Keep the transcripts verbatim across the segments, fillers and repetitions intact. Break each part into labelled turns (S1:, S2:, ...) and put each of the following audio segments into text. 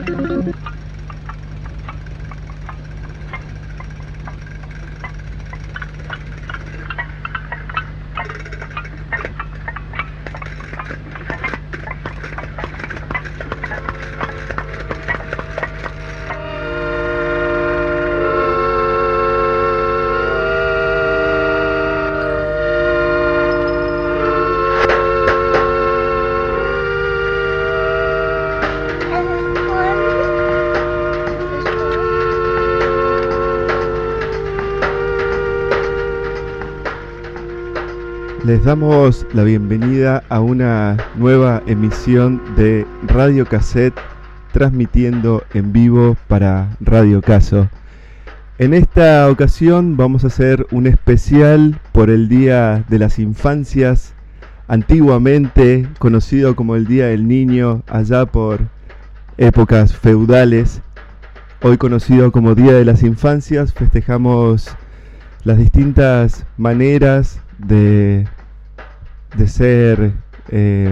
S1: Les damos la bienvenida a una nueva emisión de Radio Cassette, transmitiendo en vivo para Radio Caso. En esta ocasión vamos a hacer un especial por el Día de las Infancias, antiguamente conocido como el Día del Niño, allá por épocas feudales. Hoy conocido como Día de las Infancias, festejamos las distintas maneras de, de ser eh,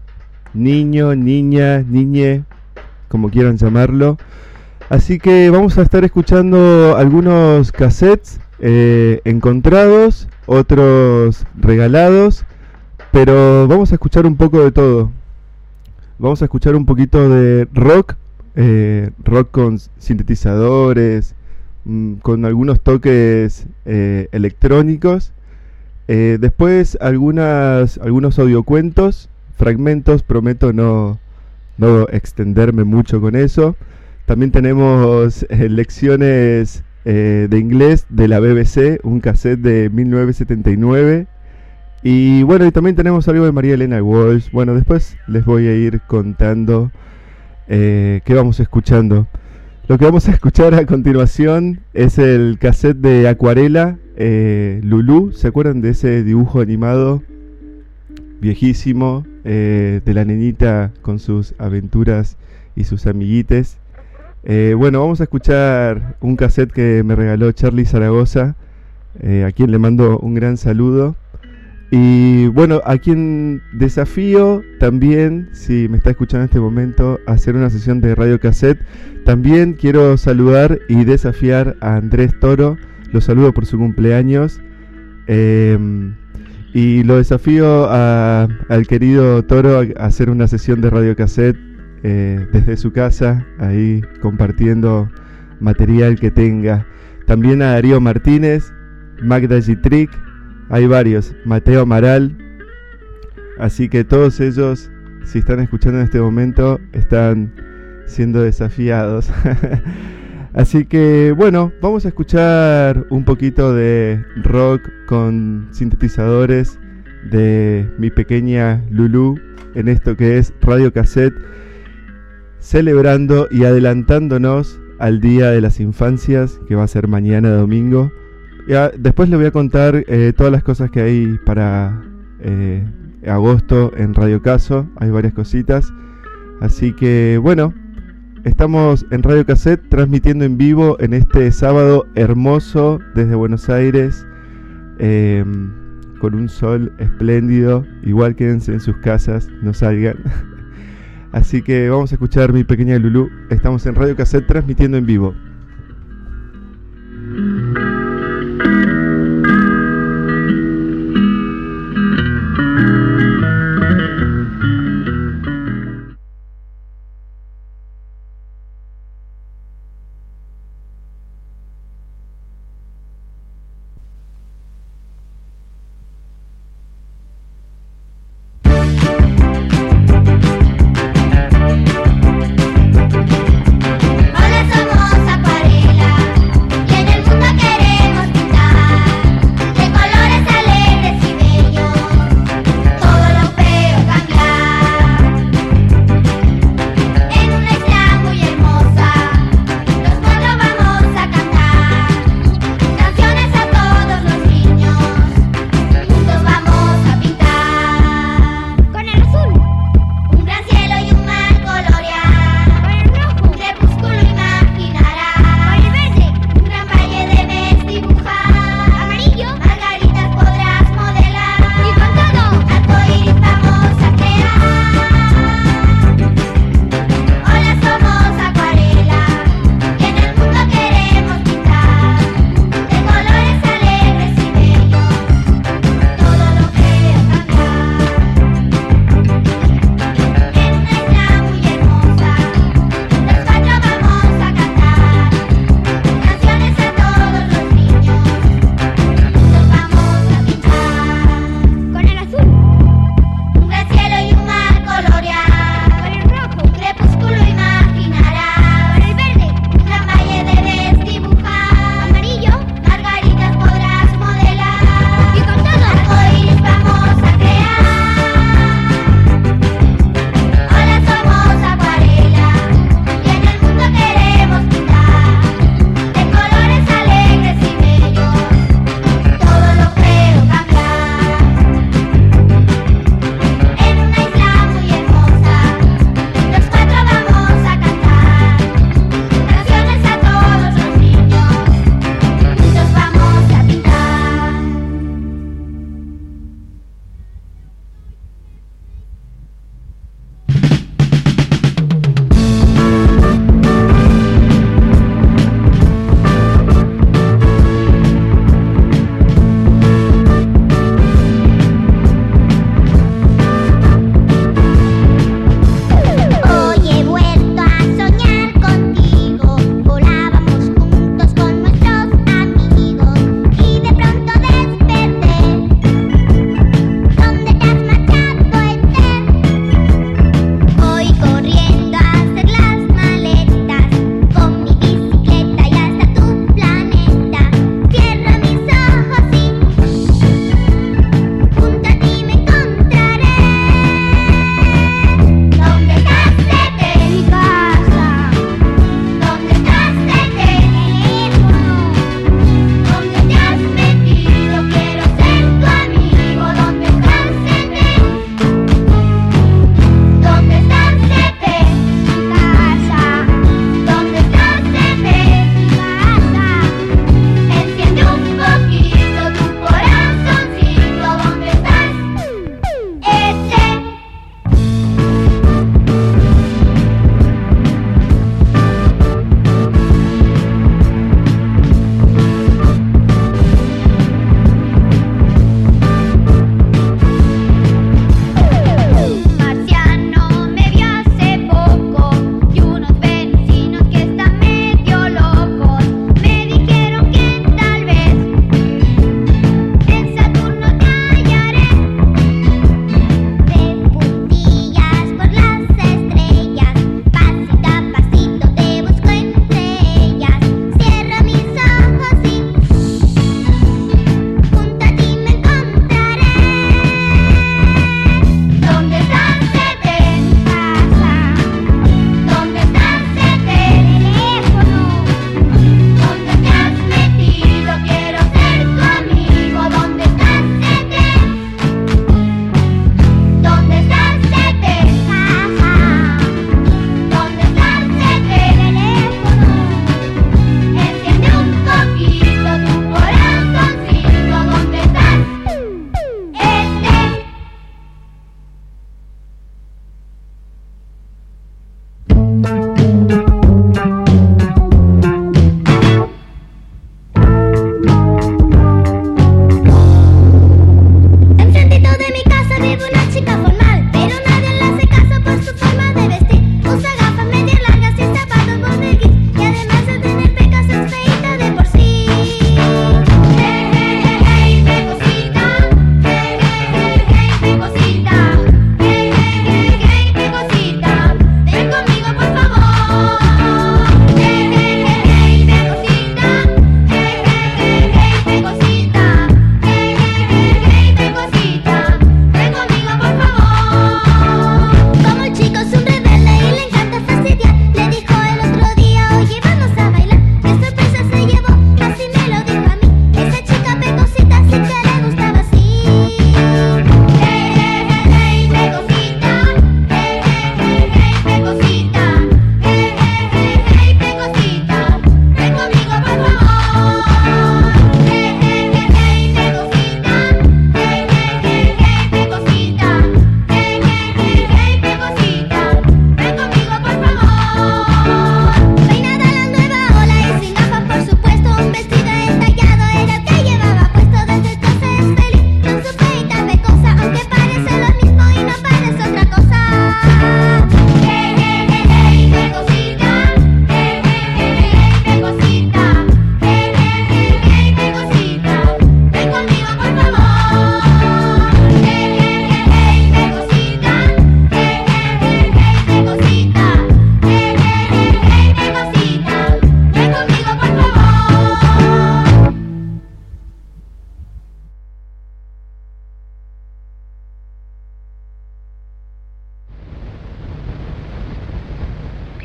S1: niño, niña, niñe, como quieran llamarlo. Así que vamos a estar escuchando algunos cassettes eh, encontrados, otros regalados, pero vamos a escuchar un poco de todo. Vamos a escuchar un poquito de rock, eh, rock con sintetizadores, mmm, con algunos toques eh, electrónicos. Eh, después algunas, algunos audiocuentos, fragmentos, prometo no, no extenderme mucho con eso. También tenemos eh, lecciones eh, de inglés de la B B C, un cassette de mil novecientos setenta y nueve. Y bueno, y también tenemos algo de María Elena Walsh. Bueno, después les voy a ir contando eh, qué vamos escuchando. Lo que vamos a escuchar a continuación es el cassette de Acuarela, eh, Lulú. ¿Se acuerdan de ese dibujo animado viejísimo eh, de la nenita con sus aventuras y sus amiguites? Eh, bueno, vamos a escuchar un cassette que me regaló Charlie Zaragoza, eh, a quien le mando un gran saludo. Y bueno, a quien desafío también, si me está escuchando en este momento, a hacer una sesión de Radio Cassette. También quiero saludar y desafiar a Andrés Toro. Lo saludo por su cumpleaños. Eh, y lo desafío a, al querido Toro a hacer una sesión de Radio Cassette eh, desde su casa, ahí compartiendo material que tenga. También a Darío Martínez, Magda Gitric. Hay varios, Mateo Amaral, así que todos ellos, si están escuchando en este momento, están siendo desafiados. Así que bueno, vamos a escuchar un poquito de rock con sintetizadores de mi pequeña Lulú en esto que es Radio Cassette, celebrando y adelantándonos al Día de las Infancias, que va a ser mañana domingo. Ya, después les voy a contar eh, todas las cosas que hay para eh, agosto en Radio Caso. Hay varias cositas. Así que bueno, estamos en Radio Cassette transmitiendo en vivo en este sábado hermoso desde Buenos Aires, eh, con un sol espléndido. Igual quédense en sus casas, no salgan. Así que vamos a escuchar Mi Pequeña Lulú. Estamos en Radio Cassette transmitiendo en vivo.
S2: Hola, somos Acuarela.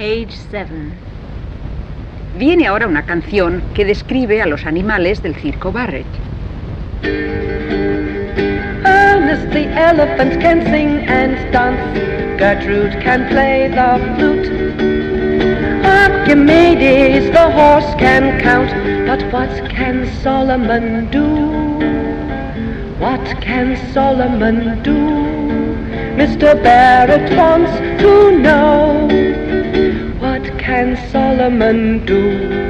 S2: Page seven. Viene ahora una canción que describe a los animales del circo Barrett.
S3: Ernest the elephant can sing and dance. Gertrude can play the flute. Archimedes the horse can count. But what can Solomon do? What can Solomon do? Mister Barrett wants to know. What can Solomon do?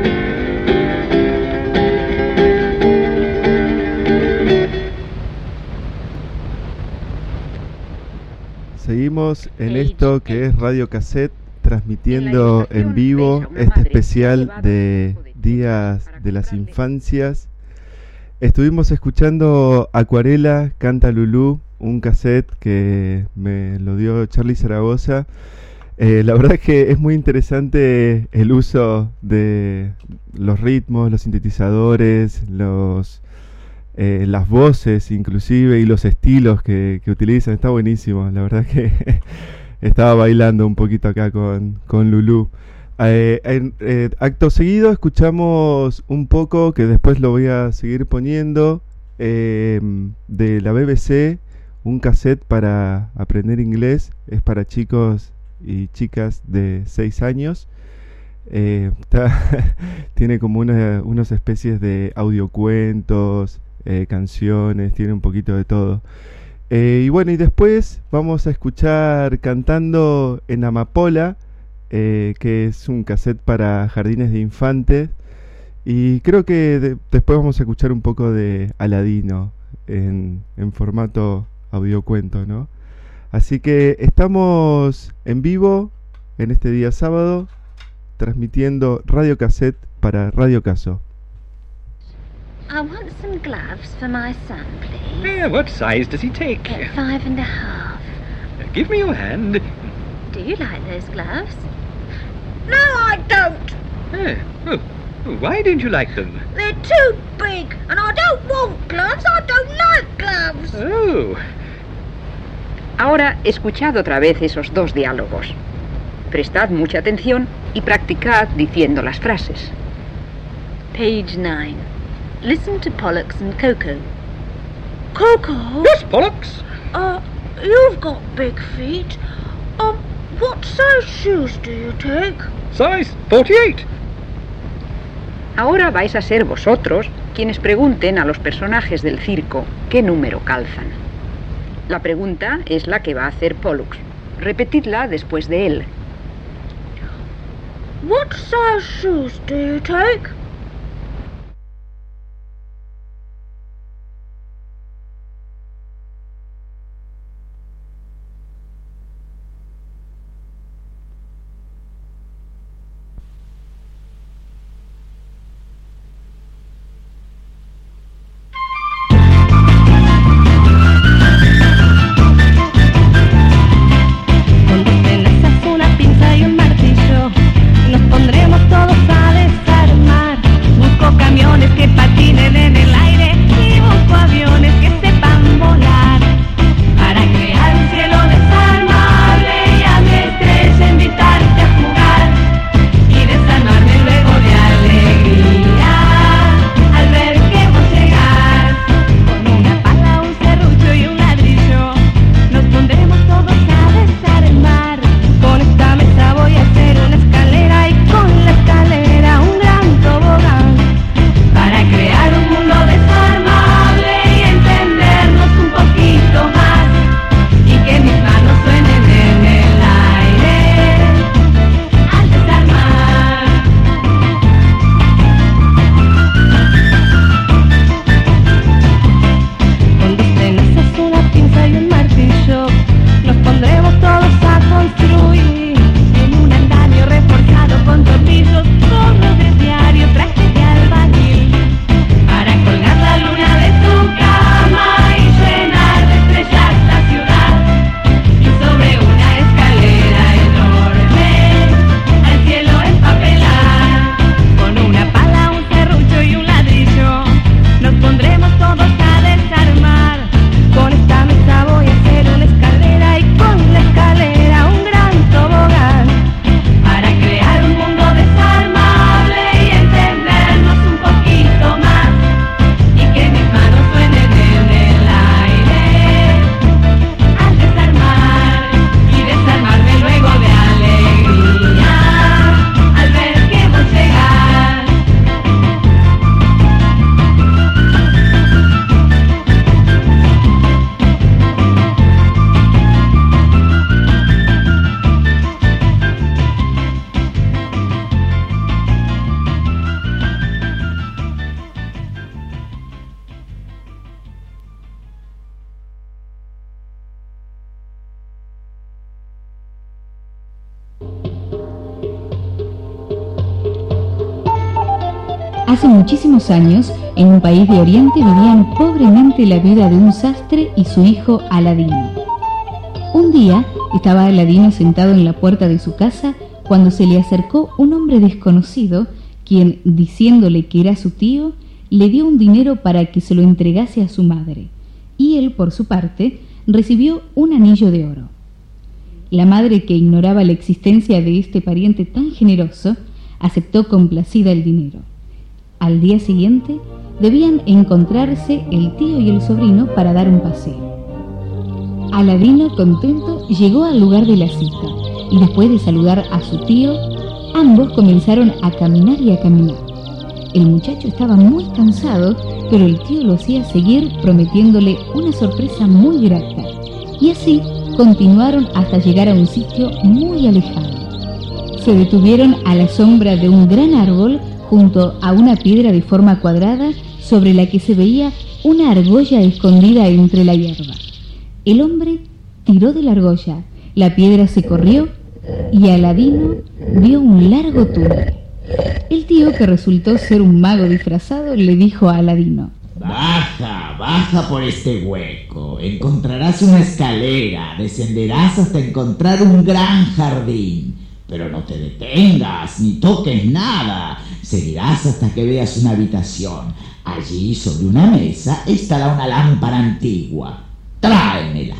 S1: Seguimos en esto que es Radio Cassette, transmitiendo en vivo este especial de Días de las Infancias. Estuvimos escuchando Acuarela, Canta Lulú, un cassette que me lo dio Charlie Zaragoza. Eh, la verdad es que es muy interesante el uso de los ritmos, los sintetizadores, los... Eh, las voces inclusive y los estilos que, que utilizan. Está buenísimo, la verdad que estaba bailando un poquito acá con, con Lulú. Eh, en, eh, acto seguido escuchamos un poco, que después lo voy a seguir poniendo, eh, de la B B C, un cassette para aprender inglés. Es para chicos y chicas de seis años. Eh, está tiene como una, unas especies de audiocuentos, Eh, canciones, tiene un poquito de todo. Eh, y bueno, y después vamos a escuchar Cantando en Amapola, eh, que es un cassette para jardines de infantes. Y creo que de, después vamos a escuchar un poco de Aladino en, en formato audiocuento, ¿no? Así que estamos en vivo en este día sábado, transmitiendo Radio Cassette para Radio Caso.
S4: I want some gloves for my son, please.
S5: Yeah, what size does he take?
S4: At five and a half.
S5: Uh, give me your hand.
S4: Do you like those gloves?
S6: No, I don't.
S5: Eh, oh, why don't you like them?
S6: They're too big, and I don't want gloves. I don't like gloves.
S5: Oh.
S2: Ahora escuchad otra vez esos dos diálogos. Prestad mucha atención y practicad diciendo las frases.
S4: Page nine. Listen to Pollux and Coco.
S6: Coco?
S5: Yes, Pollux.
S6: Uh, you've got big feet. Um, what size shoes do you take?
S5: Size forty-eight.
S2: Ahora vais a ser vosotros quienes pregunten a los personajes del circo qué número calzan. La pregunta es la que va a hacer Pollux. Repetidla después de él.
S6: What size shoes do you take?
S3: Nos pondremos todos a desarmar.
S7: Hace muchísimos años, en un país de Oriente vivían pobremente la viuda de un sastre y su hijo Aladino. Un día estaba Aladino sentado en la puerta de su casa cuando se le acercó un hombre desconocido, quien, diciéndole que era su tío, le dio un dinero para que se lo entregase a su madre, y él, por su parte, recibió un anillo de oro. La madre, que ignoraba la existencia de este pariente tan generoso, aceptó complacida el dinero. Al día siguiente debían encontrarse el tío y el sobrino para dar un paseo. Aladino, contento, llegó al lugar de la cita y después de saludar a su tío, ambos comenzaron a caminar y a caminar. El muchacho estaba muy cansado, pero el tío lo hacía seguir prometiéndole una sorpresa muy grata. Y así continuaron hasta llegar a un sitio muy alejado. Se detuvieron a la sombra de un gran árbol junto a una piedra de forma cuadrada sobre la que se veía una argolla escondida entre la hierba. El hombre tiró de la argolla, la piedra se corrió y Aladino vio un largo túnel. El tío, que resultó ser un mago disfrazado, le dijo a Aladino:
S8: Baja, baja por este hueco, encontrarás una escalera, descenderás hasta encontrar un gran jardín. Pero no te detengas, ni toques nada. Seguirás hasta que veas una habitación. Allí, sobre una mesa, estará una lámpara antigua. Tráemela.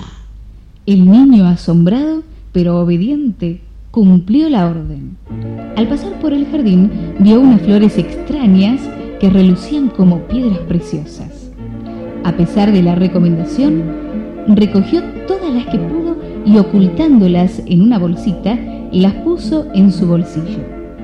S7: El niño, asombrado, pero obediente, cumplió la orden. Al pasar por el jardín, vio unas flores extrañas que relucían como piedras preciosas. A pesar de la recomendación, recogió todas las que pudo y, ocultándolas en una bolsita, las puso en su bolsillo.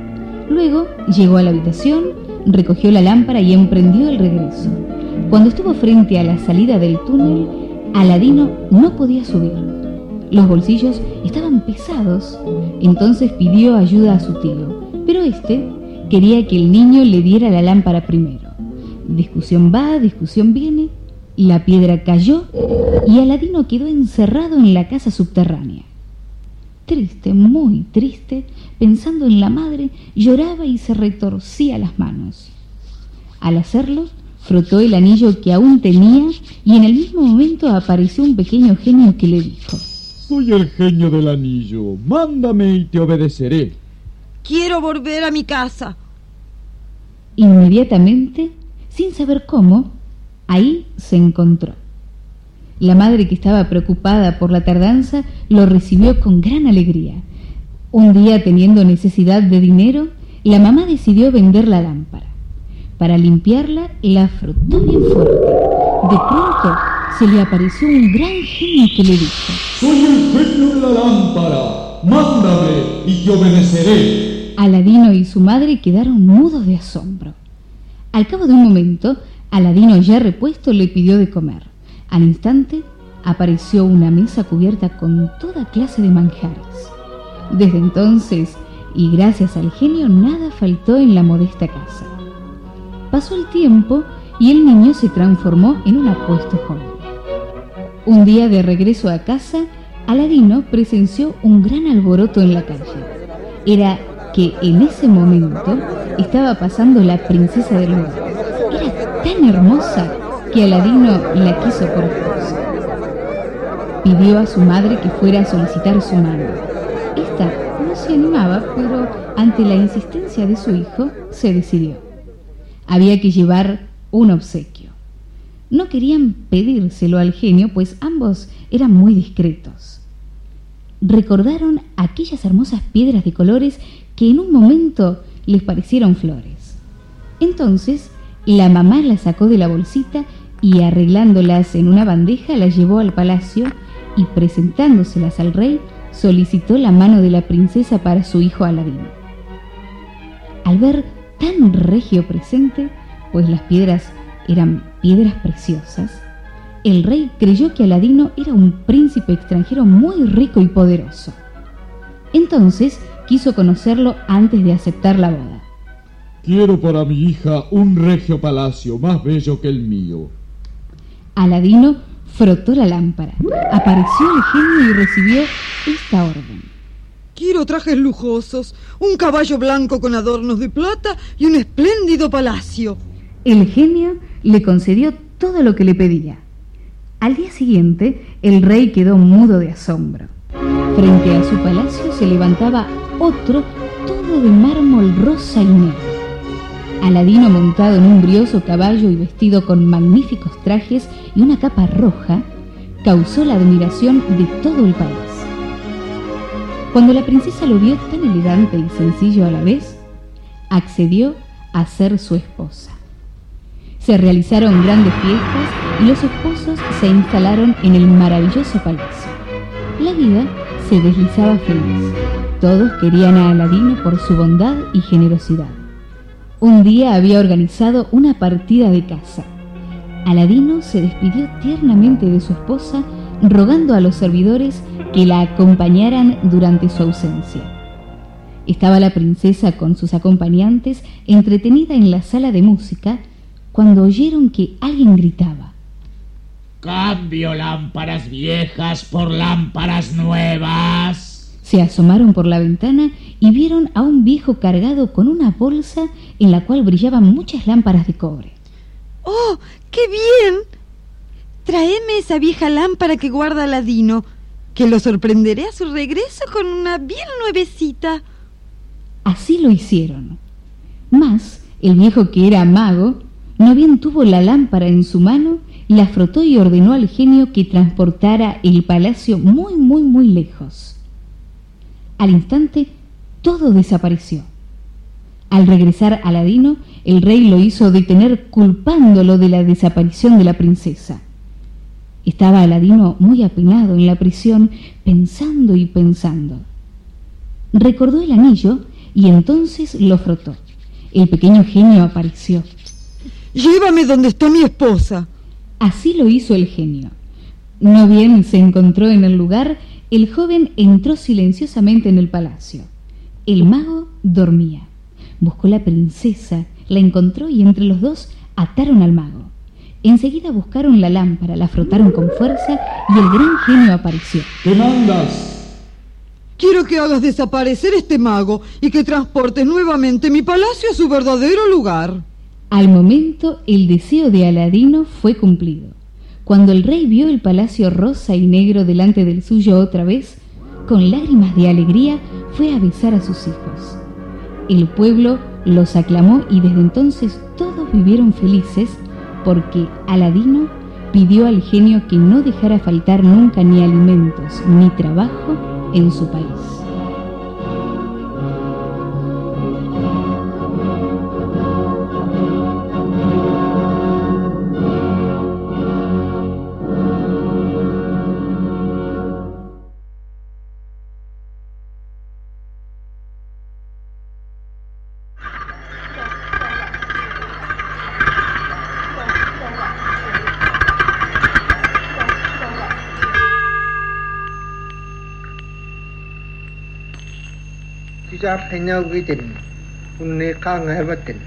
S7: Luego llegó a la habitación, recogió la lámpara y emprendió el regreso. Cuando estuvo frente a la salida del túnel, Aladino no podía subir. Los bolsillos estaban pesados. Entonces pidió ayuda a su tío, pero este quería que el niño le diera la lámpara primero. Discusión va, discusión viene, la piedra cayó y Aladino quedó encerrado en la casa subterránea. Triste, muy triste, pensando en la madre, lloraba y se retorcía las manos. Al hacerlo, frotó el anillo que aún tenía y en el mismo momento apareció un pequeño genio que le dijo:
S9: Soy el genio del anillo, mándame y te obedeceré.
S10: Quiero volver a mi casa.
S7: Inmediatamente, sin saber cómo, ahí se encontró. La madre, que estaba preocupada por la tardanza, lo recibió con gran alegría. Un día, teniendo necesidad de dinero, la mamá decidió vender la lámpara. Para limpiarla, la frotó bien fuerte. De pronto, se le apareció un gran genio que le dijo:
S9: Soy el genio de la lámpara, mándame y te obedeceré.
S7: Aladino y su madre quedaron mudos de asombro. Al cabo de un momento, Aladino, ya repuesto, le pidió de comer. Al instante apareció una mesa cubierta con toda clase de manjares. Desde entonces, y gracias al genio, nada faltó en la modesta casa. Pasó el tiempo y el niño se transformó en un apuesto joven. Un día, de regreso a casa, Aladino presenció un gran alboroto en la calle. Era que en ese momento estaba pasando la princesa del lugar. Era tan hermosa que Aladino la quiso por esposa. Pidió a su madre que fuera a solicitar su mano. Esta no se animaba, pero ante la insistencia de su hijo, se decidió. Había que llevar un obsequio. No querían pedírselo al genio, pues ambos eran muy discretos. Recordaron aquellas hermosas piedras de colores que en un momento les parecieron flores. Entonces, la mamá las sacó de la bolsita y, arreglándolas en una bandeja, las llevó al palacio y, presentándoselas al rey, solicitó la mano de la princesa para su hijo Aladino. Al ver tan regio presente, pues las piedras eran piedras preciosas, el rey creyó que Aladino era un príncipe extranjero muy rico y poderoso. Entonces quiso conocerlo antes de aceptar la boda.
S9: Quiero para mi hija un regio palacio más bello que el mío.
S7: Aladino frotó la lámpara, apareció el genio y recibió esta orden:
S10: Quiero trajes lujosos, un caballo blanco con adornos de plata y un espléndido palacio.
S7: El genio le concedió todo lo que le pedía. Al día siguiente, el rey quedó mudo de asombro. Frente a su palacio se levantaba otro, todo de mármol rosa y negro. Aladino, montado en un brioso caballo y vestido con magníficos trajes y una capa roja, causó la admiración de todo el país. Cuando la princesa lo vio tan elegante y sencillo a la vez, accedió a ser su esposa. Se realizaron grandes fiestas y los esposos se instalaron en el maravilloso palacio. La vida se deslizaba feliz. Todos querían a Aladino por su bondad y generosidad. Un día había organizado una partida de caza. Aladino se despidió tiernamente de su esposa, rogando a los servidores que la acompañaran durante su ausencia. Estaba la princesa con sus acompañantes entretenida en la sala de música cuando oyeron que alguien gritaba:
S8: ¡Cambio lámparas viejas por lámparas nuevas!
S7: Se asomaron por la ventana y vieron a un viejo cargado con una bolsa en la cual brillaban muchas lámparas de cobre.
S10: ¡Oh, qué bien! Tráeme esa vieja lámpara que guarda Aladino, que lo sorprenderé a su regreso con una bien nuevecita.
S7: Así lo hicieron. Mas el viejo, que era mago, no bien tuvo la lámpara en su mano, la frotó y ordenó al genio que transportara el palacio muy, muy, muy lejos. Al instante, todo desapareció. Al regresar Aladino, el rey lo hizo detener culpándolo de la desaparición de la princesa. Estaba Aladino muy apenado en la prisión, pensando y pensando. Recordó el anillo y entonces lo frotó. El pequeño genio apareció.
S10: ¡Llévame donde está mi esposa!
S7: Así lo hizo el genio. No bien se encontró en el lugar, el joven entró silenciosamente en el palacio. El mago dormía. Buscó la princesa, la encontró y entre los dos ataron al mago. Enseguida buscaron la lámpara, la frotaron con fuerza y el gran genio apareció.
S9: ¿Qué mandas?
S10: Quiero que hagas desaparecer este mago y que transportes nuevamente mi palacio a su verdadero lugar.
S7: Al momento, el deseo de Aladino fue cumplido. Cuando el rey vio el palacio rosa y negro delante del suyo otra vez, con lágrimas de alegría fue a besar a sus hijos. El pueblo los aclamó y desde entonces todos vivieron felices, porque Aladino pidió al genio que no dejara faltar nunca ni alimentos ni trabajo en su país.
S11: Kisah hanya witin, unika ngawatin.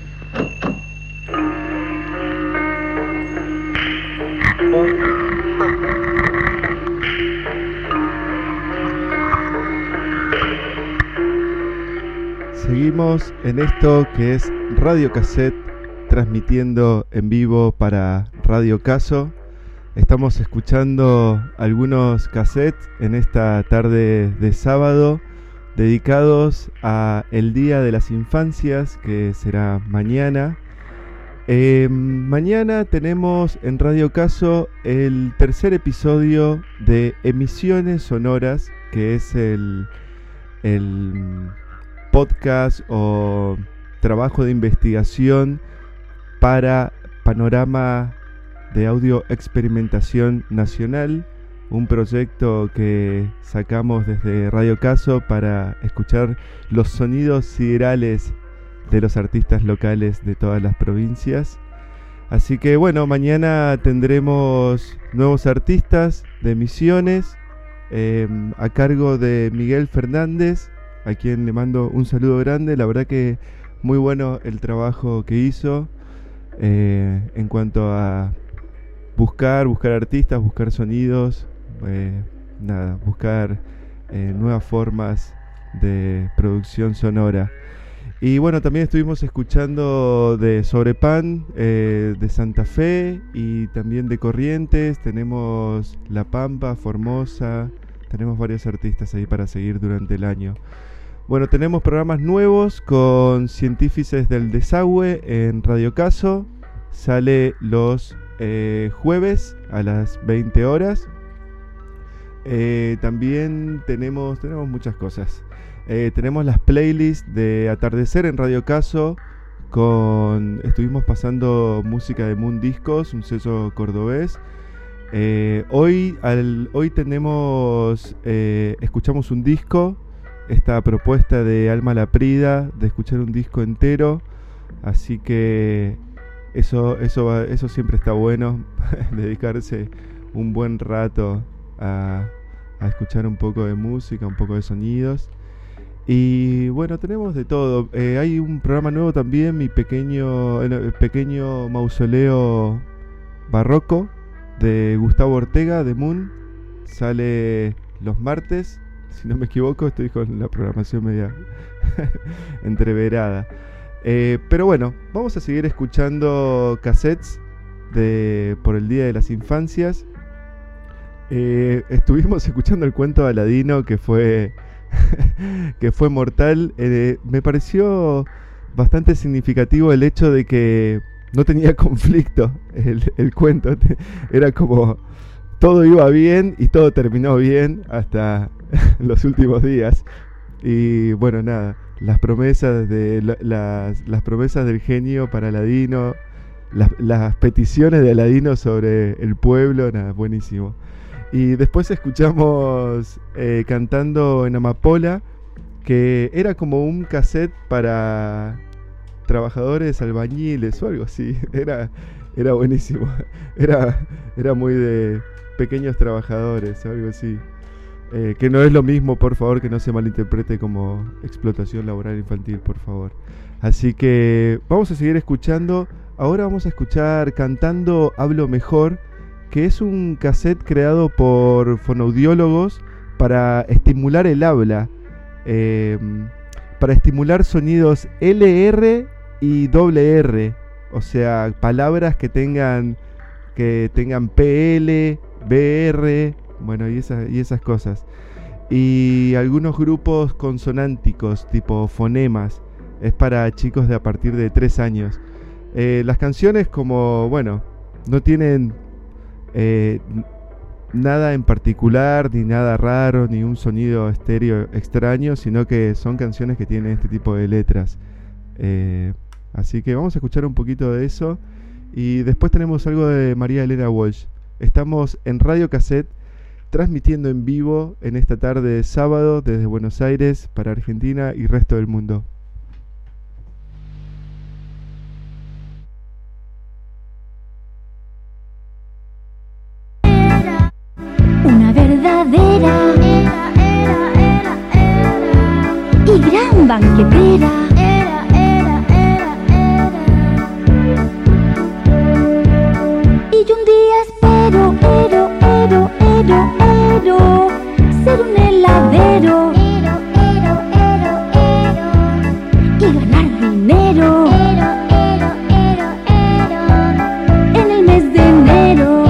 S1: Seguimos en esto que es Radio Cassette, transmitiendo en vivo para Radio Caso. Estamos escuchando algunos cassettes en esta tarde de sábado, dedicados a el Día de las Infancias, que será mañana. Eh, mañana tenemos en Radio Caso el tercer episodio de Emisiones Sonoras, que es el, el podcast o trabajo de investigación para Panorama de Audio Experimentación Nacional, un proyecto que sacamos desde Radio Caso para escuchar los sonidos siderales de los artistas locales de todas las provincias. Así que bueno, mañana tendremos nuevos artistas de Misiones, eh, a cargo de Miguel Fernández, a quien le mando un saludo grande. La verdad que muy bueno el trabajo que hizo eh, en cuanto a buscar, buscar artistas, buscar sonidos, eh, nada, buscar eh, nuevas formas de producción sonora. Y bueno, también estuvimos escuchando de Sobrepan, eh, de Santa Fe y también de Corrientes. Tenemos La Pampa, Formosa, tenemos varios artistas ahí para seguir durante el año. Bueno, tenemos programas nuevos con Científices del Desagüe en Radio Caso. Sale los eh, jueves a las veinte horas. Eh, también tenemos, tenemos muchas cosas. Eh, tenemos las playlists de Atardecer en Radio Caso. Con, estuvimos pasando música de Moon Discos, un sello cordobés. Eh, hoy, al, hoy tenemos, eh, escuchamos un disco. Esta propuesta de Alma Laprida de escuchar un disco entero. Así que eso, eso, va, eso siempre está bueno. Dedicarse un buen rato a, a escuchar un poco de música, un poco de sonidos. Y bueno, tenemos de todo. Eh, hay un programa nuevo también, mi pequeño, el pequeño mausoleo barroco de Gustavo Ortega de Moon. Sale los martes, si no me equivoco, estoy con la programación media entreverada. Eh, pero bueno, vamos a seguir escuchando cassettes de por el Día de las Infancias. Eh, estuvimos escuchando el cuento de Aladino, que fue que fue mortal. Eh, me pareció bastante significativo el hecho de que no tenía conflicto el, el cuento. Era como todo iba bien y todo terminó bien hasta los últimos días. Y bueno, nada, las promesas de la, las, las promesas del genio para Aladino, las, las peticiones de Aladino sobre el pueblo, nada, buenísimo. Y después escuchamos eh, Cantando en Amapola, que era como un cassette para trabajadores albañiles o algo así. Era, era buenísimo. Era, era muy de pequeños trabajadores o algo así. Eh, que no es lo mismo, por favor, que no se malinterprete como explotación laboral infantil, por favor. Así que vamos a seguir escuchando. Ahora vamos a escuchar Cantando Hablo Mejor, que es un cassette creado por fonoaudiólogos para estimular el habla, eh, para estimular sonidos L R y doble R, o sea, palabras que tengan que tengan P L, B R, bueno, y esas, y esas cosas. Y algunos grupos consonánticos, tipo fonemas, es para chicos de a partir de tres años. Eh, las canciones, como, bueno, no tienen Eh, nada en particular, ni nada raro, ni un sonido estéreo extraño, sino que son canciones que tienen este tipo de letras. Eh, así que vamos a escuchar un poquito de eso. Y después tenemos algo de María Elena Walsh. Estamos en Radio Cassette, transmitiendo en vivo en esta tarde de sábado desde Buenos Aires para Argentina y resto del mundo.
S12: Una verdadera era, era, era, era, y gran banquetera. Era, era, era, era. Y yo un día espero, ero, ero, ero, ero, ser un heladero. Ero, ero, ero, ero, y ganar dinero. Ero, ero, ero, ero, en el mes de enero.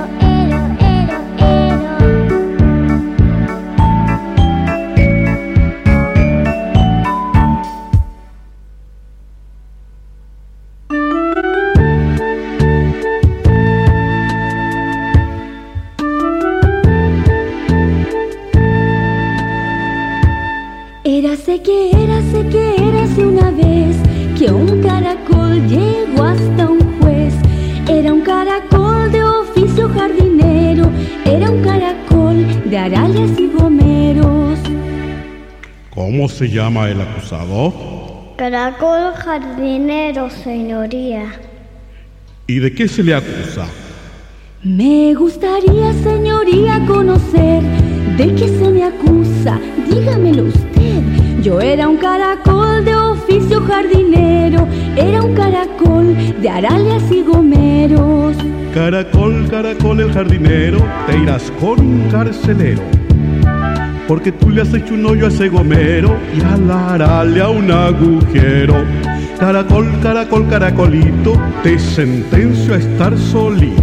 S12: Érase que érase que érase una vez que un caracol llegó hasta un juez. Era un caracol de oficio jardinero, era un caracol de aralias y gomeros.
S13: ¿Cómo se llama el acusado?
S14: Caracol jardinero, señoría.
S13: ¿Y de qué se le acusa?
S12: Me gustaría, señoría, conocer de qué se me acusa. Dígamelo usted. Yo era un caracol de oficio jardinero, era un caracol de aralias y gomeros.
S13: Caracol, caracol el jardinero, te irás con un carcelero. porque tú le has hecho un hoyo a ese gomero y al arale a un agujero. Caracol, caracol, caracolito, te sentencio a estar solito.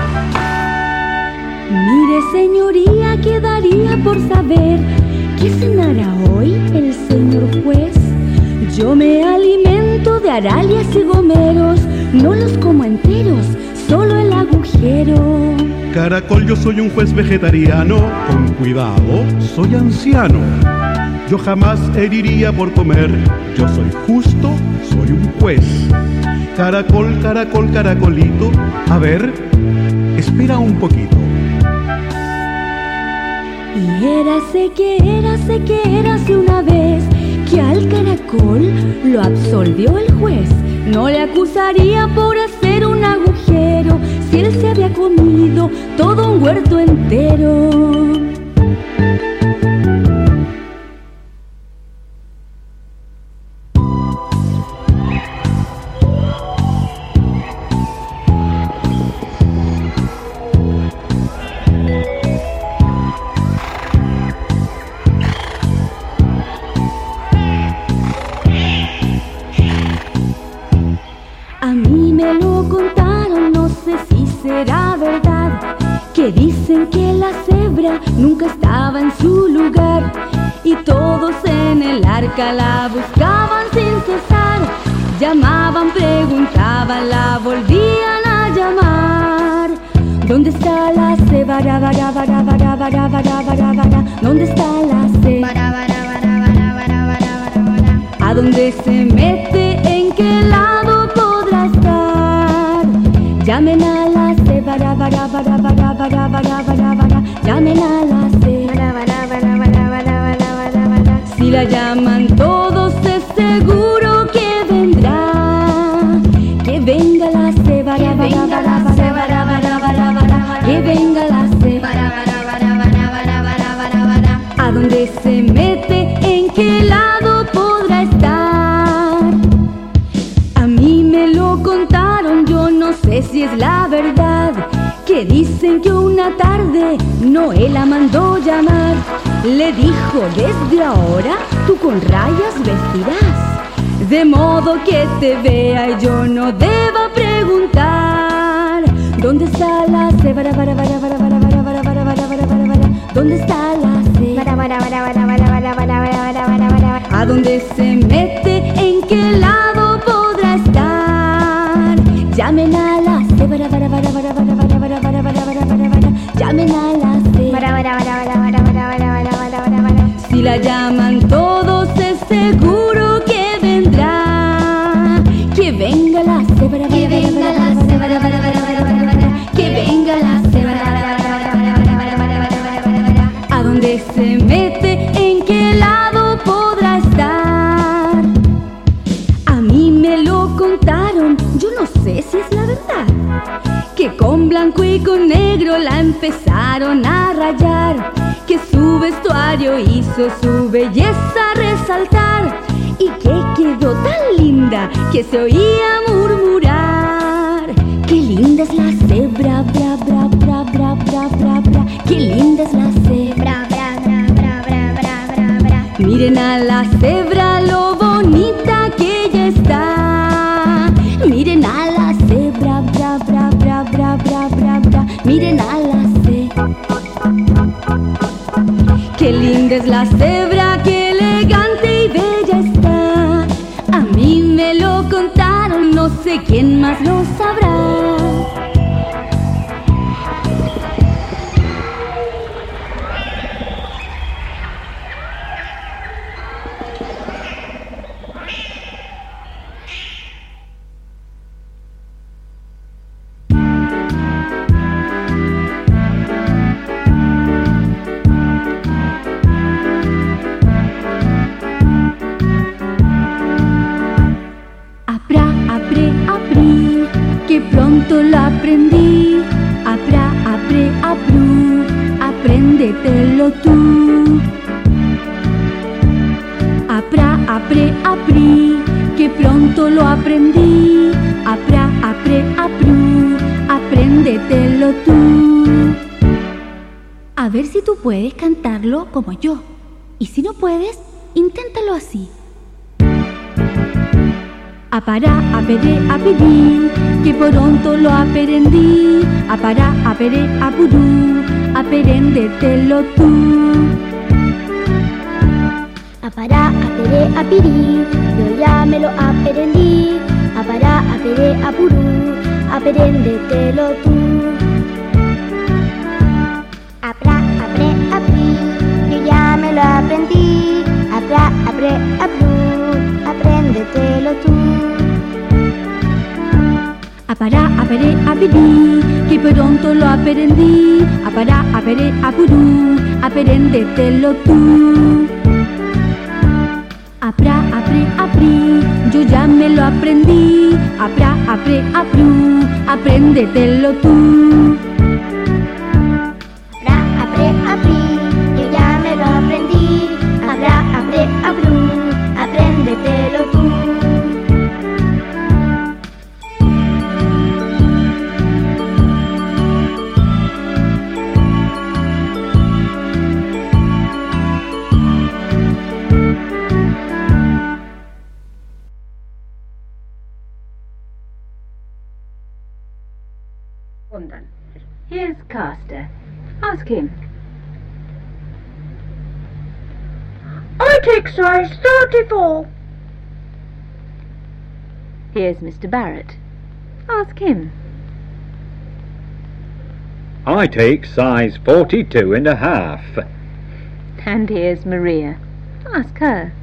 S12: Mire, señoría, quedaría por saber qué cenará hoy el señor juez. Yo me alimento de aralias y gomeros, no los como enteros, solo el agujero.
S13: Caracol, yo soy un juez vegetariano, con cuidado, soy anciano. Yo jamás heriría por comer, yo soy justo, soy un juez. Caracol, caracol, caracolito, a ver, espera un poquito.
S12: Y érase que érase que érase una vez que al caracol lo absolvió el juez. No le acusaría por hacer un agujero si él se había comido todo un huerto entero. Que dicen que la cebra nunca estaba en su lugar y todos en el arca la buscaban sin cesar. Llamaban, preguntaban, la volvían a llamar. ¿Dónde está la cebra? Bara, bara, bara, bara, bara, bara, bara. ¿Dónde está la cebra? ¿A dónde se mete? ¿En qué lado podrá estar? Llamen a la cebra, bara, bara, bara, bara, bara, bara, bara. Llamen a la cebra, bara, bara, bara, bara, bara, bara. Si la llaman todos es seguro que vendrá. Que venga la cebra, bara, bara, bara, bara, bara, bara, bara. Que venga la cebra, bara, bara, bara, bara, bara, bara, bara. ¿A dónde se mete? ¿En qué lado podrá estar? A mí me lo contaron, yo no sé si es la verdad, que dicen que una tarde Noé la mandó llamar. Le dijo, desde ahora tú con rayas vestirás, de modo que te vea y yo no deba preguntar. ¿Dónde está la cebra? Bara, bara, bara, bara, bara, bara, bara, bara, bara, bara, bara. ¿Dónde está la cebra? Bara, bara, bara, bara, bara, bara, bara, bara, bara, bara. ¿A dónde se mete? ¿En qué lado podrá estar? Llamen a la cebra, bara, bara, bara, bara, bara, bara, bara, bara, bara, bara, bara. Llamen a la cebra, bara, bara, bara, bara, bara, bara, bara, bara, bara, bara. Si la llaman todos es seguro que vendrá. Que venga la cebra, que venga la cebra, bara, bara, bara, bara, bara. Que venga la cebra, bara, bara, bara, bara, bara, bara, bara, bara, bara. ¿A dónde se mete? ¿En qué lado podrá estar? A mí me lo contaron, yo no sé si es la verdad, que con blanco y con negro la empezaron a rayar, que su vestuario hizo su belleza resaltar y que quedó tan linda que se oía murmurar. Qué linda es la cebra, bra, bra, bra, bra, bra, bra, bra. Qué linda es la cebra, bra, bra, bra, bra, bra, bra, bra. Miren a la cebra lo bonita que ella está. Miren a la cebra, bra, bra, bra, bra, bra, bra, bra. Miren a la cebra. Qué linda es la cebra, qué elegante y bella está. A mí me lo contaron, no sé quién más lo sabrá. Lo aprendí, apra, apre, apru, apréndetelo tú. Apra, apre, apri, que pronto lo aprendí, apra, apre, apru, apréndetelo tú. A ver si tú puedes cantarlo como yo.
S4: Y si no puedes, inténtalo así. Apará, aperé, apirí, que pronto lo aprendí. Apará, aperé, apurú, aprendetelo tú.
S14: Apará, aperé, apirí, yo ya me lo aprendí. Apará, aperé, apurú, aprendetelo tú. Apará, aperé, aprí, yo ya me lo aprendí. Apará, aperé, apurú, aprendetelo tú.
S4: Apará, aperé, apirí, que pronto lo aprendí. Apará, aperé, apurú, aprendetelo tú. Aprá, apré, aprí, yo ya me lo aprendí. Aprá, apré, aprú, aprendetelo tú.
S14: Aprá, apré, aprí, yo ya me lo aprendí. Aprá, apré, aprú, aprendetelo tú.
S4: Here's Caster. Ask him.
S6: I take size thirty-four.
S4: Here's Mister Barrett. Ask him.
S5: I take size forty-two and a half.
S4: And here's Maria. Ask her.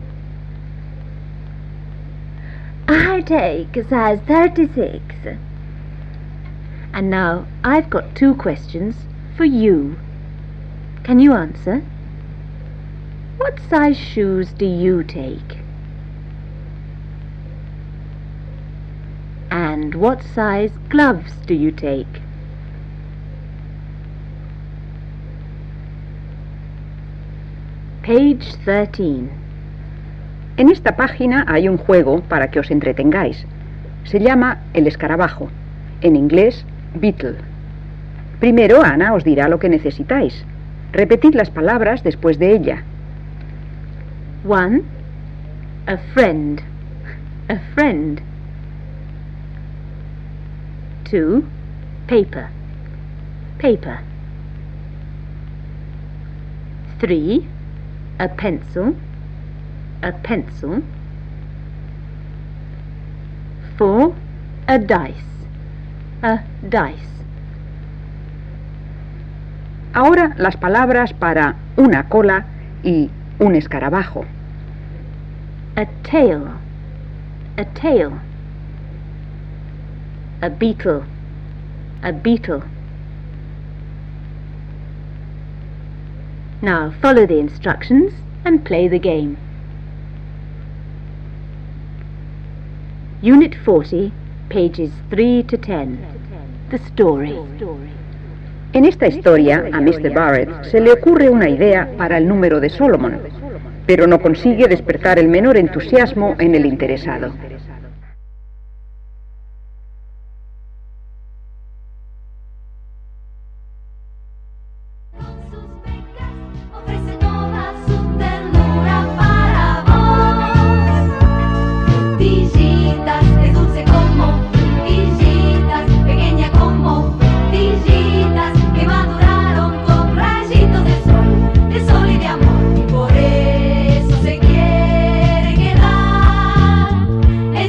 S15: I take a size thirty-six.
S4: And now I've got two questions for you. Can you answer? What size shoes do you take? And what size gloves do you take? Page thirteen.
S2: En esta página hay un juego para que os entretengáis. Se llama El Escarabajo. En inglés, Beetle. Primero, Ana os dirá lo que necesitáis. Repetid las palabras después de ella.
S4: One, a friend, a friend. Two, paper, paper. Three, a pencil, a pencil. Four, a dice, a dice.
S2: Ahora las palabras para una cola y un escarabajo.
S4: A tail, a tail. A beetle, a beetle. Now follow the instructions and play the game. Unit forty, pages three to ten. The story.
S2: En esta historia, a mister Barrett se le ocurre una idea para el número de Solomon, pero no consigue despertar el menor entusiasmo en el interesado.
S12: Es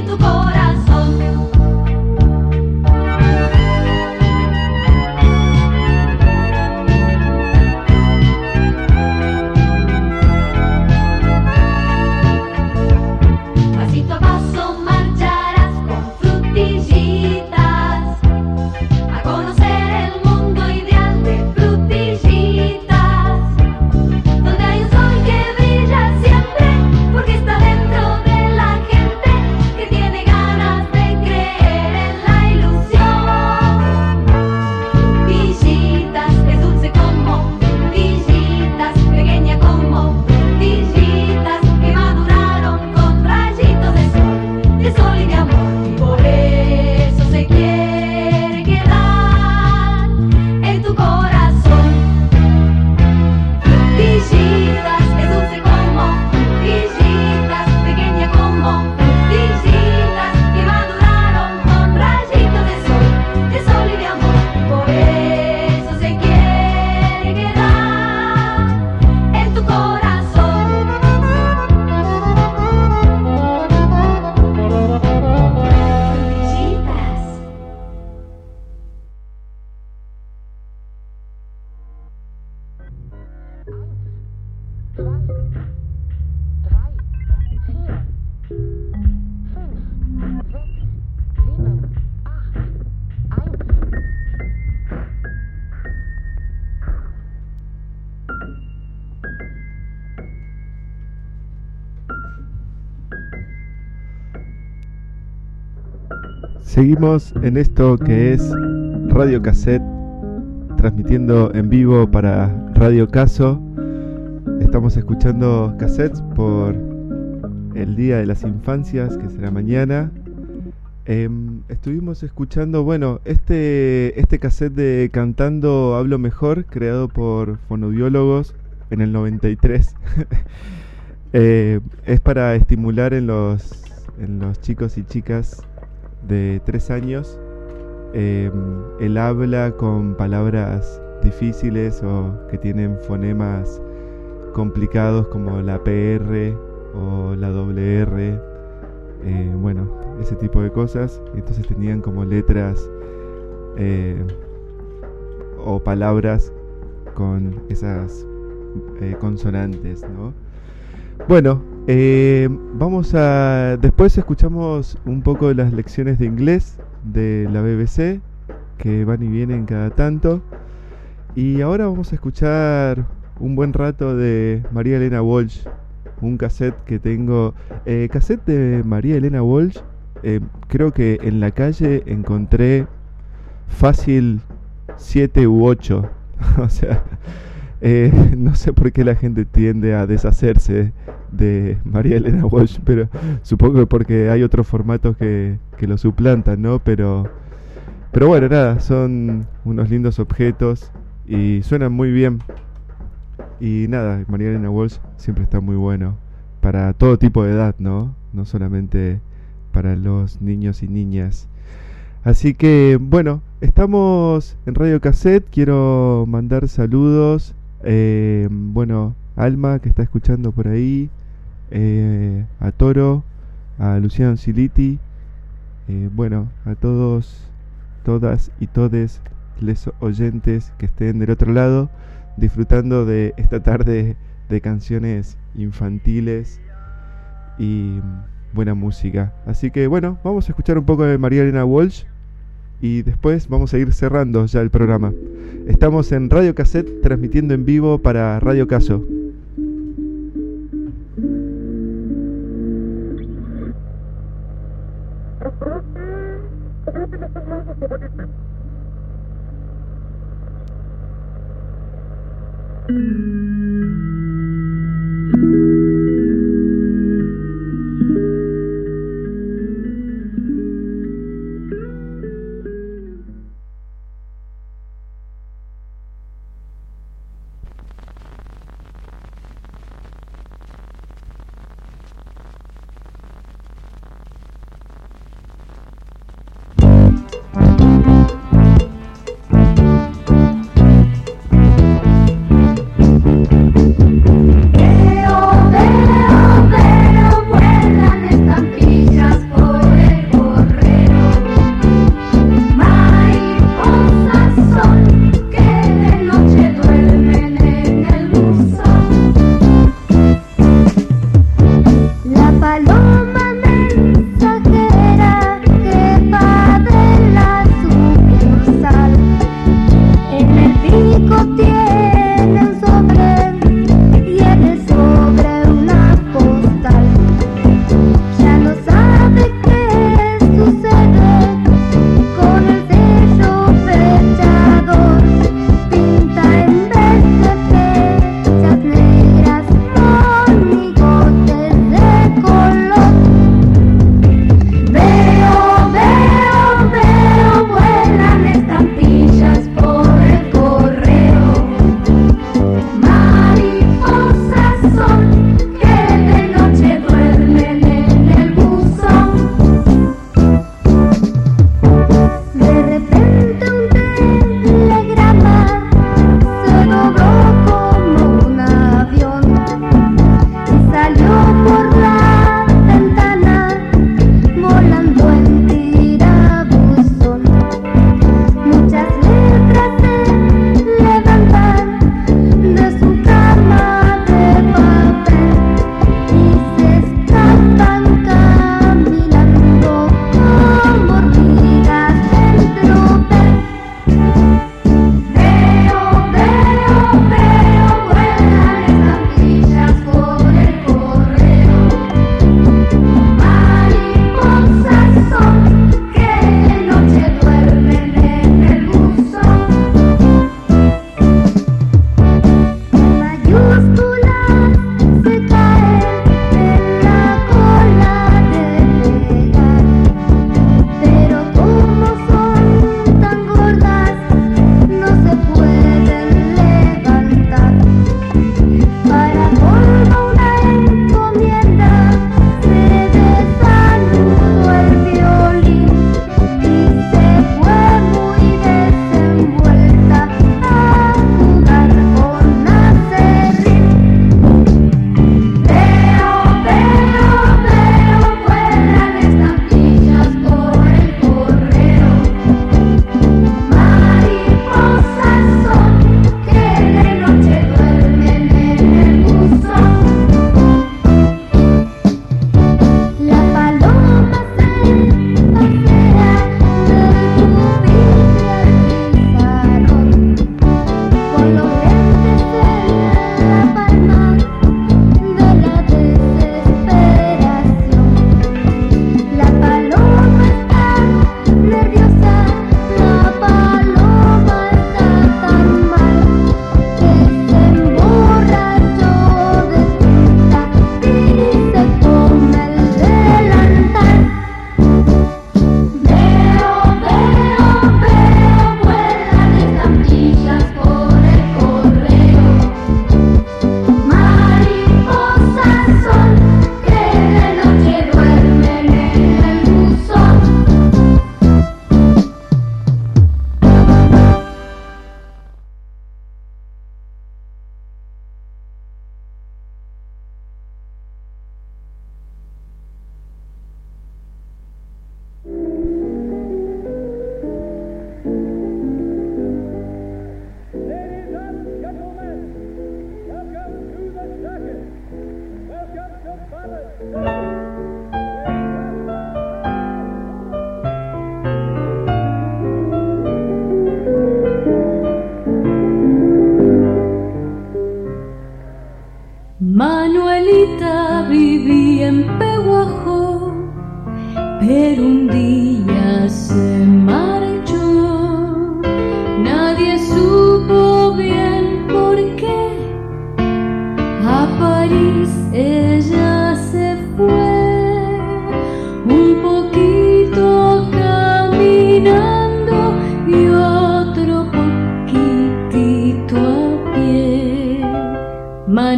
S1: Seguimos en esto que es Radio Cassette, transmitiendo en vivo para Radio Caso. Estamos escuchando cassettes por el Día de las Infancias, que será mañana. Eh, estuvimos escuchando, bueno, este, este cassette de Cantando Hablo Mejor, creado por fonoaudiólogos en el noventa y tres. eh, es para estimular en los, en los chicos y chicas de tres años eh, el habla con palabras difíciles o que tienen fonemas complicados como la P R o la doble R, eh, bueno, ese tipo de cosas. Entonces tenían como letras eh, o palabras con esas eh, consonantes, ¿no? Bueno, eh, vamos a... Después escuchamos un poco de las lecciones de inglés de la B B C, que van y vienen cada tanto. Y ahora vamos a escuchar un buen rato de María Elena Walsh, un cassette que tengo. Eh, cassette de María Elena Walsh, eh, creo que en la calle encontré fácil siete u ocho. O sea... Eh, no sé por qué la gente tiende a deshacerse de María Elena Walsh, pero supongo que porque hay otros formatos que, que lo suplantan, ¿no? Pero, pero bueno, nada, son unos lindos objetos y suenan muy bien. Y nada, María Elena Walsh siempre está muy bueno para todo tipo de edad, ¿no? No solamente para los niños y niñas. Así que, bueno, estamos en Radio Cassette. Quiero mandar saludos. Eh, bueno, Alma, que está escuchando por ahí, eh, a Toro, a Luciano Siliti, eh, bueno, a todos, todas y todes les oyentes que estén del otro lado, disfrutando de esta tarde de canciones infantiles y buena música. Así que bueno, vamos a escuchar un poco de María Elena Walsh y después vamos a ir cerrando ya el programa. Estamos en Radio Cassette, transmitiendo en vivo para Radio Caso.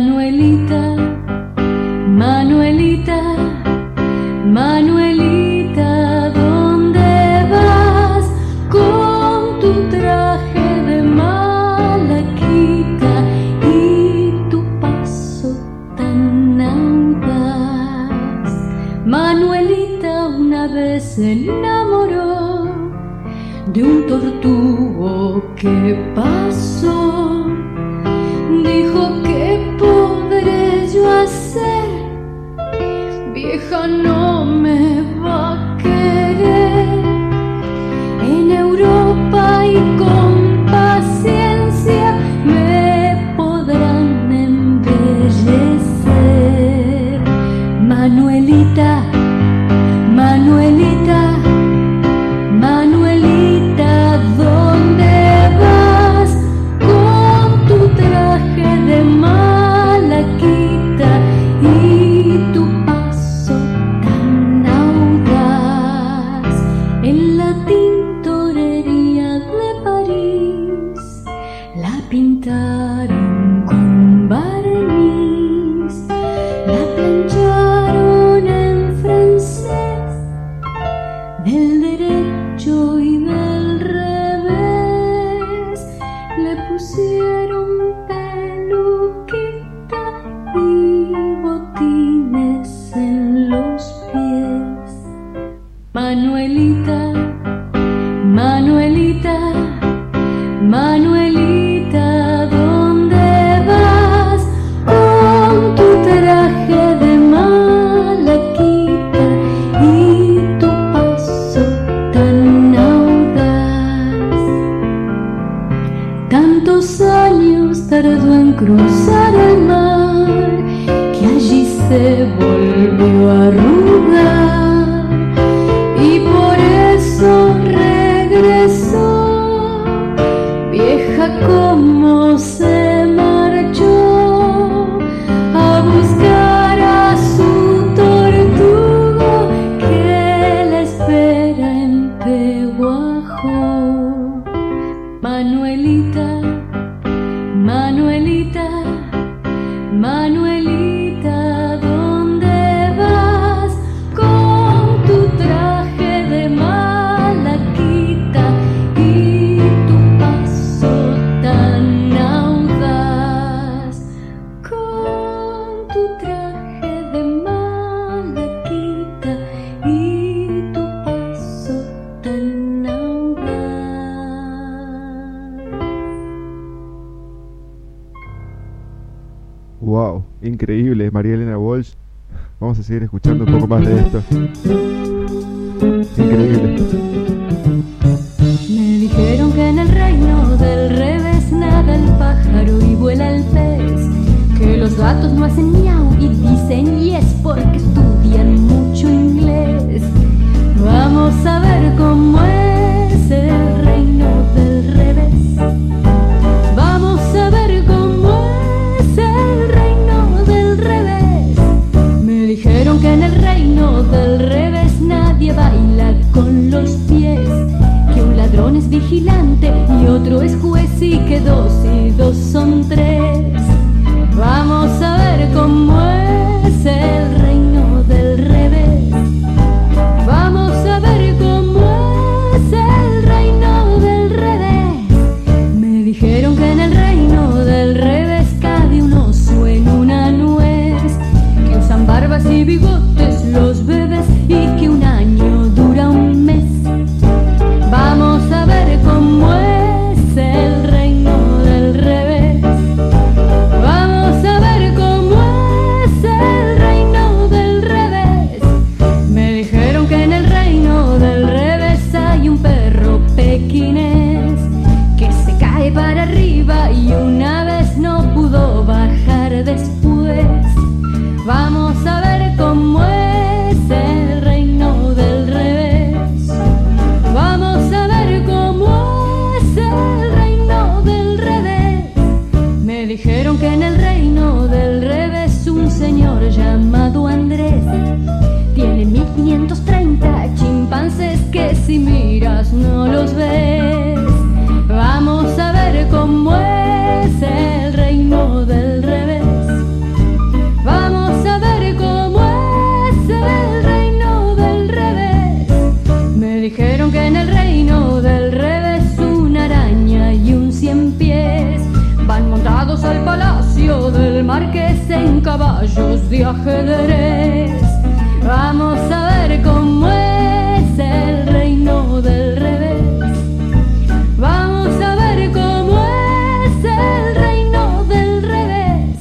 S16: Manuelita, Manuelita, Manuelita, ¿dónde vas con tu traje de malaquita y tu paso tan audaz? Manuelita una vez se enamoró de un tortugo que pasó. Dijo, ¿qué podré yo hacer? Vieja no me va a querer. En Europa y con paciencia me podrán embellecer. Manuelita, Manuelita, Manuelita, ¿dónde vas con tu traje de malaquita y tu paso tan audaz? En la tintorería de París la pintaron con barniz, la plancharon en francés, del derecho y del revés, le pusieron peluquita y botines en los pies. Manuelita, Manuelita, Manuelita, ¿dónde vas con tu traje de malaquita y tu paso tan audaz? Tantos años tardó en cruzar el mar que allí se volvió a arrugar y por eso regresó. Vieja como se marchó a buscar a su tortugo que la espera en Peguajó. Manuelita, Manuelita, Manuelita, ¿dónde vas con tu traje de malaquita y tu paso tan audaz? Con tu traje de malaquita y tu paso tan audaz.
S1: Wow, increíble, María Elena Walsh. Vamos a seguir escuchando un poco más de esto. Increíble.
S16: Me dijeron que en el reino del revés nada el pájaro y vuela el pez, que los gatos no hacen miau y dicen yes porque estudian mucho inglés. Vamos a ver cómo es el reino del revés. Vamos a ver cómo es el reino del revés. Me dijeron que en el reino del revés nadie baila con los pies, que un ladrón es vigilante y otro es juez y que dos y dos son tres. Vamos a ver cómo es el reino del revés. Vamos a ver cómo es el reino del revés. Me dijeron que en el reino del revés cabe un oso en una nuez, que usan barbas y bigotes los bebés y que un año dura un mes. Vamos a ver cómo es el reino del revés. Vamos a ver cómo es Vieron que en el reino del revés una araña y un cien pies van montados al palacio del marqués en caballos de ajedrez. Vamos a ver cómo es el reino del revés. Vamos a ver cómo es el reino del revés.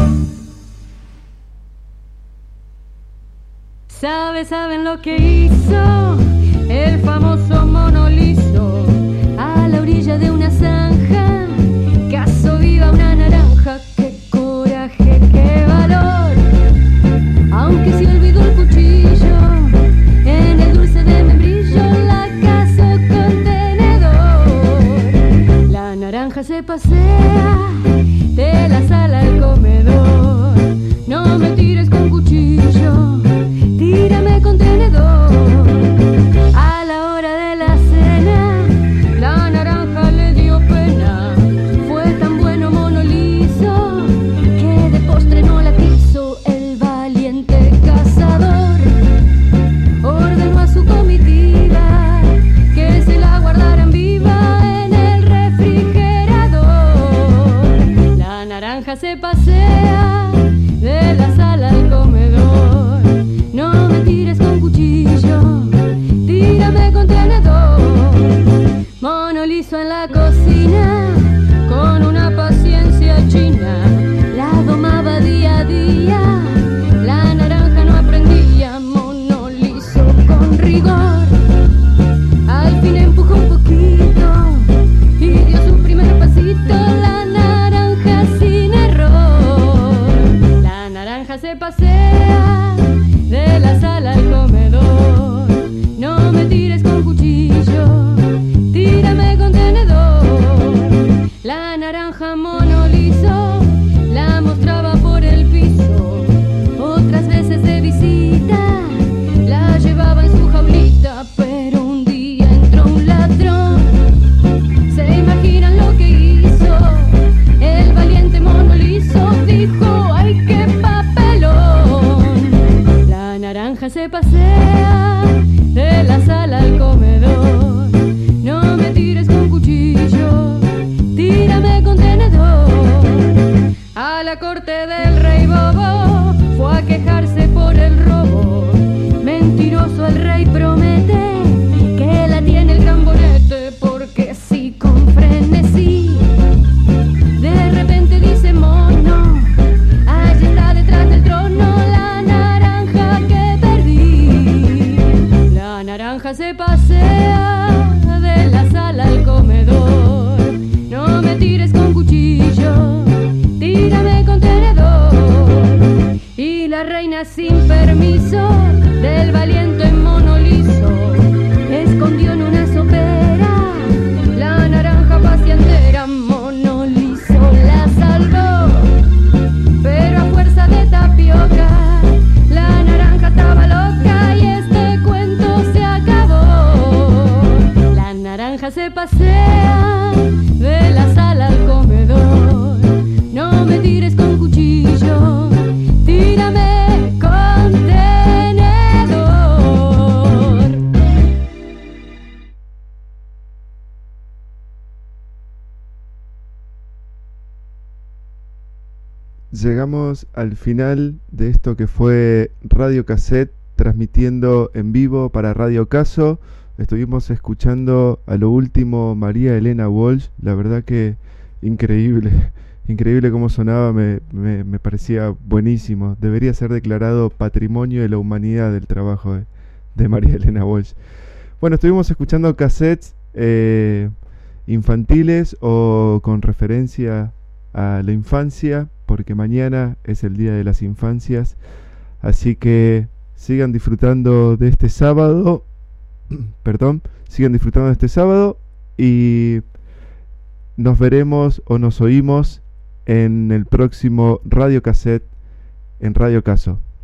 S16: ¿Sabe, saben lo que hizo el famoso mono liso a la orilla de una zanja? Caso viva una naranja, qué coraje, qué valor. Aunque se olvidó el cuchillo en el dulce de membrillo, la casó con tenedor. La naranja se pasea de la sala al comedor. No me tires con cuchillo, tírame con tenedor. A la hora de la cena, la naranja le dio pena. Fue tan bueno mono liso que de postre no la quiso. El valiente cazador ordenó a su comitiva que se la guardaran viva en el refrigerador. La naranja se pasea de la sala al comedor. No me tires con cuchillo, tírame con tenedor. Mono liso en la cocina, con una paciencia china, la domaba día a día. La naranja no aprendía, mono liso con rigor. Al fin empujó un poquito y dio su primer pasito. La naranja sin error. La naranja se pasea de la sala al comedor. No me tires con cuchillo, tírame con tenedor. La naranja mono liso la mostraba por el piso. Otras veces de visita la llevaba en su jaulita, pero un día entró un ladrón. ¿Se imaginan lo que hizo? El valiente mono liso dijo: ¡ay, qué papelón! La naranja se pasea de la sala al comedor. No me tires con cuchillo, tírame con tenedor. A la corte del rey bobo fue a quejarse por el robo. Mentiroso el rey promete que la tiene el gran bonete, porque sí, con frenesí. De repente dice mono: allí está detrás del trono la naranja que perdí. La naranja se pasea de la sala al comedor. No me tires con cuchillo, tírame con tenedor. Y la reina sin permiso del valiente mono liso escondió en una sopera la naranja paseantera. Mono liso la salvó, pero a fuerza de tapioca la naranja estaba loca y este cuento se acabó. La naranja se pasea de la sala al comedor. No me tires con cuchillo, tírame con tenedor.
S1: Llegamos al final de esto que fue Radio Cassette, transmitiendo en vivo para Radio Caso. Estuvimos escuchando a lo último María Elena Walsh. La verdad que increíble, increíble cómo sonaba, me, me, me parecía buenísimo. Debería ser declarado Patrimonio de la Humanidad el trabajo de, de María Elena Walsh. Bueno, estuvimos escuchando cassettes eh, infantiles o con referencia a la infancia, porque mañana es el Día de las Infancias. Así que sigan disfrutando de este sábado. Perdón, sigan disfrutando de este sábado y nos veremos o nos oímos en el próximo Radio Cassette en Radio Caso.